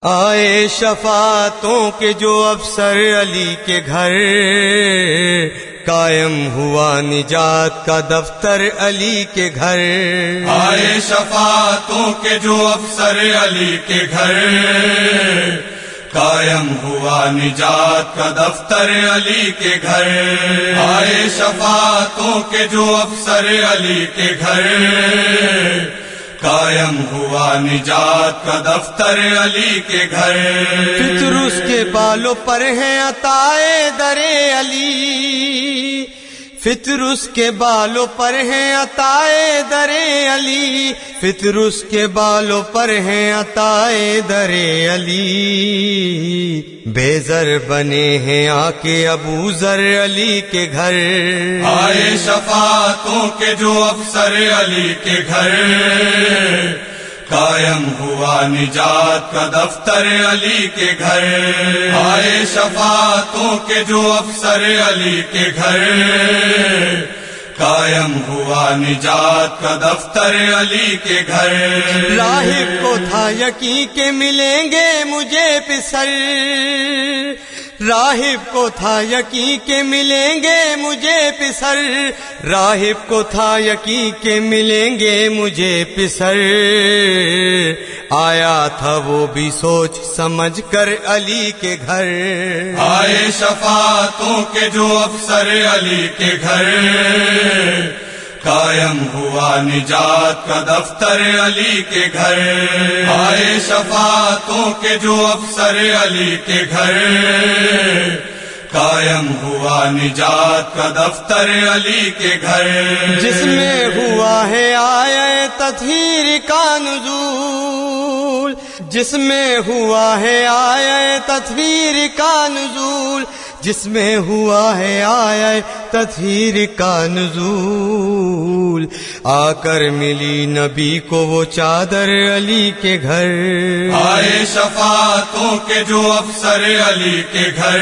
آئے شفاعتوں کے جو افسر علی کے گھر، قائم ہوا نجات کا دفتر علی کے گھر۔ آئے شفاعتوں کے جو افسر علی کے گھر، قائم ہوا نجات کا دفتر علی کے گھر۔ آئے شفاعتوں کے جو افسر علی کے گھر، قائم ہوا نجات کا دفتر علی کے گھر۔ فطر اس کے بالوں پر ہے عطائے در علی، فطر اس کے بالوں پر ہے عطائے در علی، فطر اس کے بالوں پر ہے عطائے در علی۔ بے زر بنے ہیں آ کے ابو ذر علی کے گھر۔ آئے شفاعتوں کے جو افسر علی کے گھر، قائم ہوا نجات کا دفتر علی کے گھر۔ آئے شفاعتوں کے جو افسر علی کے گھر، قائم ہوا نجات کا دفتر علی کے گھر۔ راہب کو تھا یقین کہ ملیں گے مجھے پسر، راہب کو تھا یقین کہ ملیں گے مجھے پسر، راہب کو تھا یقین کہ ملیں گے مجھے پسر۔ آیا تھا وہ بھی سوچ سمجھ کر علی کے گھر۔ آئے شفاعتوں کے جو افسر علی کے گھر، قائم ہوا نجات کا دفتر علی کے گھر۔ آئے شفاعتوں کے جو افسر علی کے گھر، قائم ہوا نجات کا دفتر علی کے گھر۔ جس میں ہوا ہے آیہ تطہیر کا نزول، جس میں ہوا ہے آیہ تطہیر کا نزول، جس میں ہوا ہے آیہ تطہیر کا نزول۔ آ کر ملی نبی کو وہ چادر علی کے گھر۔ آئے شفاعتوں کے جو افسر علی کے گھر،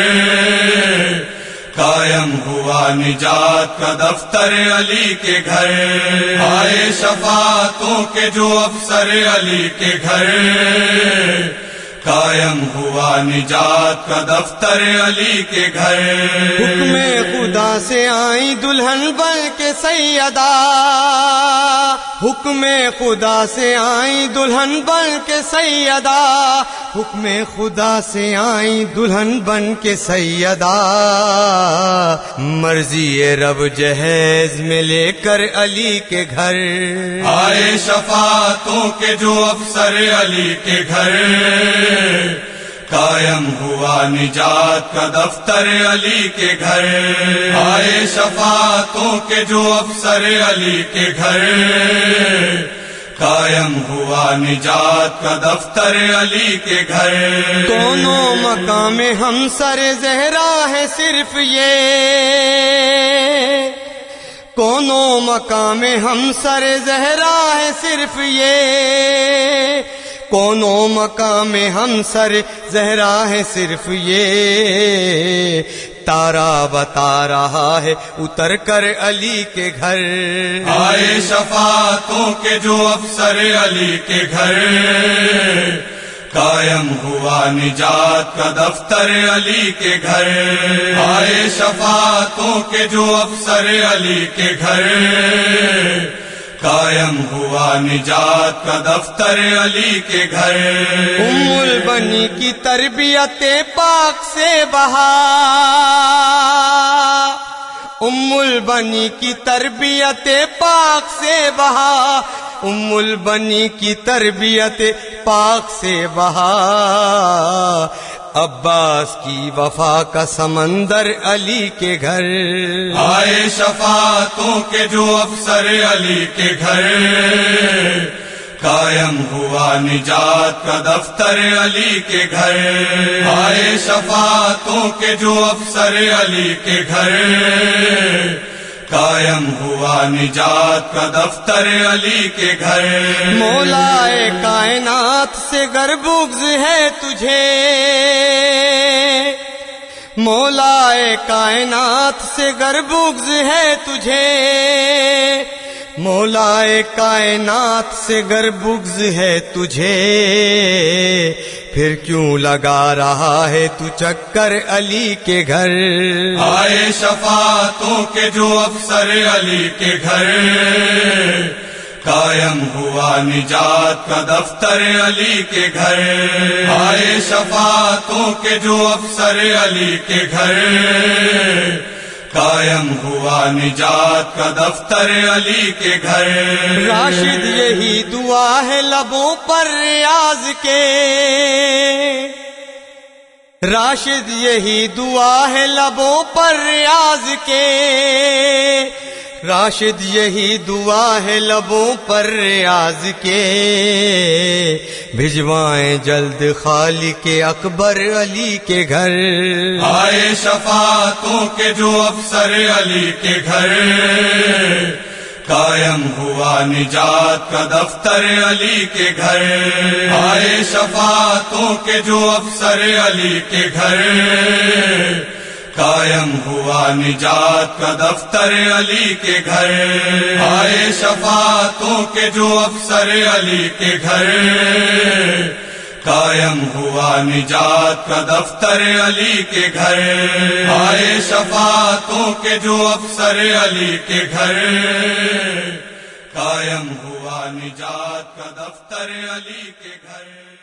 قائم ہوا نجات کا دفتر علی کے گھر۔ آئے شفاعتوں کے جو افسر علی کے گھر، قائم ہوا نجات کا دفتر علی کے گھر۔ حکم خدا سے آئی دلہن بن کے سیدہ، حکم خدا سے آئی دلہن بن کے سیدہ، حکم خدا سے آئی دلہن بن کے سیدہ۔ مرضی رب جہیز میں لے کر علی کے گھر۔ آئے شفاعتوں کے جو افسر علی کے گھر، قائم ہوا نجات کا دفتر علی کے گھر۔ آئے شفاعتوں کے جو افسر علی کے گھر، قائم ہوا نجات کا دفتر علی کے گھر۔ دونوں مقام ہم سر زہرا ہے صرف یہ، کونوں مقام ہم سر زہرا ہے صرف یہ، کونوں مقام ہم سر زہرا ہے صرف یہ۔ تارا بتا رہا ہے اتر کر علی کے گھر۔ آئے شفاعتوں کے جو افسر علی کے گھر، قائم ہوا نجات کا دفتر علی کے گھر۔ آئے شفاعتوں کے جو افسر علی کے گھر، قائم ہوا نجات کا دفتر علی کے گھر۔ ام البنی کی تربیت پاک سے بہا، ام البنی کی تربیت پاک سے بہا، ام البنی کی تربیت پاک سے بہا۔ عباس کی وفا کا سمندر علی کے گھر۔ آئے شفاعتوں کے جو افسر علی کے گھر، قائم ہوا نجات کا دفتر علی کے گھر۔ آئے شفاعتوں کے جو افسر علی کے گھر، قائم ہوا نجات کا دفتر علی کے گھر۔ مولا کائنات سے گر بغض ہے تجھے، مولا کائنات سے گر بغض ہے تجھے، مولائے کائنات سے گر بغض ہے تجھے، پھر کیوں لگا رہا ہے تو چکر علی کے گھر؟ آئے شفاعتوں کے جو افسر علی کے گھر، قائم ہوا نجات کا دفتر علی کے گھر۔ آئے شفاعتوں کے جو افسر علی کے گھر، قائم ہوا نجات کا دفتر علی کے گھر۔ راشد یہی دعا ہے لبوں پر ریاض کے، راشد یہی دعا ہے لبوں پر ریاض کے، راشد یہی دعا ہے لبوں پر ریاض کے، بھجوائیں جلد خالق اکبر علی کے گھر۔ آئے شفاعتوں کے جو افسر علی کے گھر، قائم ہوا نجات کا دفتر علی کے گھر۔ آئے شفاعتوں کے جو افسر علی کے گھر، قائم ہوا نجات کا دفتر علی کے گھر۔ آئے شفاعتوں کے جو افسر علی کے گھر، قائم ہوا نجات کا دفتر علی کے گھر۔ آئے شفاعتوں کے جو افسر علی کے گھر، قائم ہوا نجات کا دفتر علی کے گھر۔